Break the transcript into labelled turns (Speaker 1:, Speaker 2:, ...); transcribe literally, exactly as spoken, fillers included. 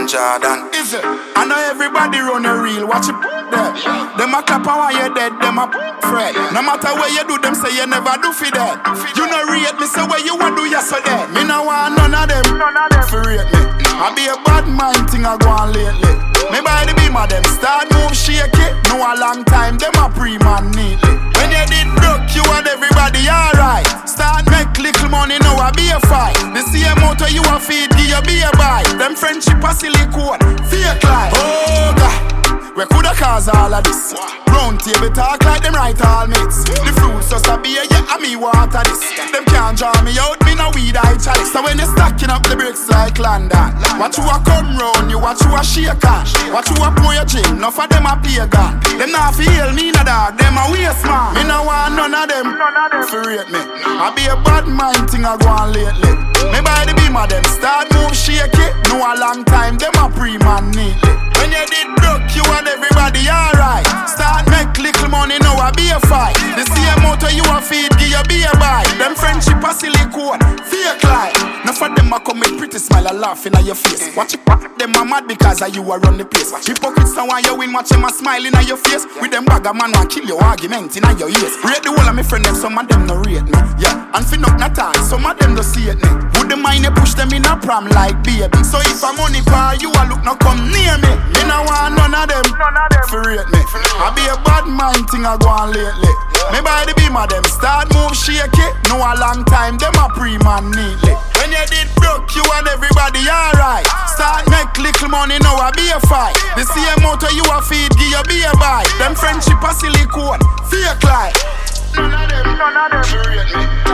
Speaker 1: Jordan.
Speaker 2: Is it? I know everybody run a reel, watch it there. Them a clap and while you're dead, them a fret. No matter where you do, them say you never do for that. You no rate me, say where you want do yesterday. Me no want none of them, for rate me. I be a bad mind thing I go on lately. Me by the beam of them, start move shake it. No a long time, them a pre-man neatly. When you did broke, you and everybody alright. Start make little money, now I be a fight. The same motor you a feed, give you be a buy. Them friendship a silicone, fake life. Oh God, we coulda cause all of this. Round table talk like them right all mates. The fruits just a beer, yeah, and me water this. Them can't draw me out, me no weed I chalice. So when you stacking up the bricks like London, watch you a come round, you watch you a shake on. Watch you a pour your gym, enough of them a pagan. Them not feel me no dog, them a waste man. Me no want none of them, for rate me. I be a bad mind thing I go on lately. Me by the beam of them, start move shake it. No a long time, them a pre-man neatly. When you did broke, you and everybody alright. Start make little money, now I be a fight. The same motor you a feed, give you be a buy. Them friendship a silicone, fake life. Now for them a come with pretty smile and laughing at your face. Watch it, them a mad because of you a run the place. Hypocrites now want you win, watch them a smiling at your face. With them bag a man want kill your argument in your ears. Rate the whole of my friend, them some of them no rate me. Yeah, and fin up not time, some of them no see it me. Would the mind you push them in a pram like baby. So if a money par, you a look no come near me. Me no want none of them, for rate me. I be a bad mind thing I go on lately. Me by the beam of them, start move shake it. No a long time, them a pre-man neatly. When you did broke, you and everybody alright. Start make little money, now I be a fight. The same motor you a feed, give you be a buy. Them friendship a silicone, fake life. None of them, none of them, for rate me.